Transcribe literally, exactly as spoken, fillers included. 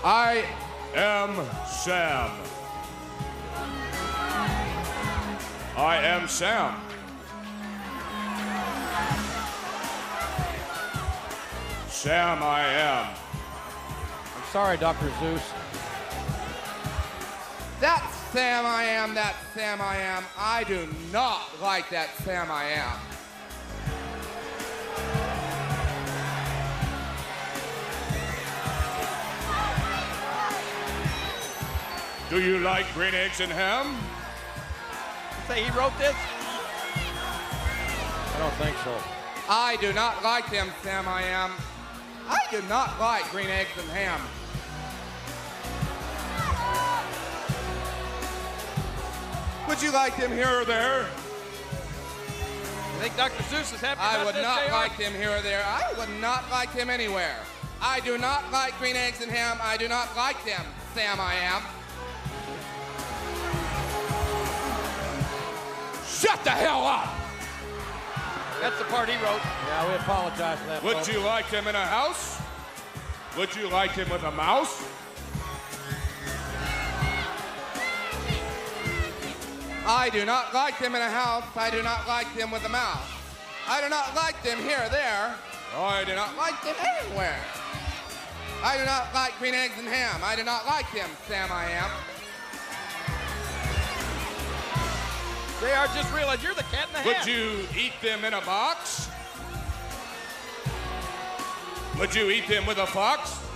I am Sam. I am Sam. Sam, I am. I'm sorry, Doctor Zeus. That's Sam I am, that's Sam I am. I do not like that Sam I am. Do you like green eggs and ham? You say he wrote this? I don't think so. I do not like them, Sam I am. I do not like green eggs and ham. Would you like them here or there? You think Doctor Zeus is happy I about would this, not J R? like them here or there. I would not like them anywhere. I do not like green eggs and ham. I do not like them, Sam I am. Shut the hell up! That's the part he wrote. Yeah, we apologize for that. Would folks. you like him in a house? Would you like him with a mouse? I do not like them in a house. I do not like them with a mouse. I do not like them here or there. I do not like them anywhere. I do not like green eggs and ham. I do not like them, Sam I am. J R, just realized you're the cat in the hat. Would you eat them in a box? Would you eat them with a fox?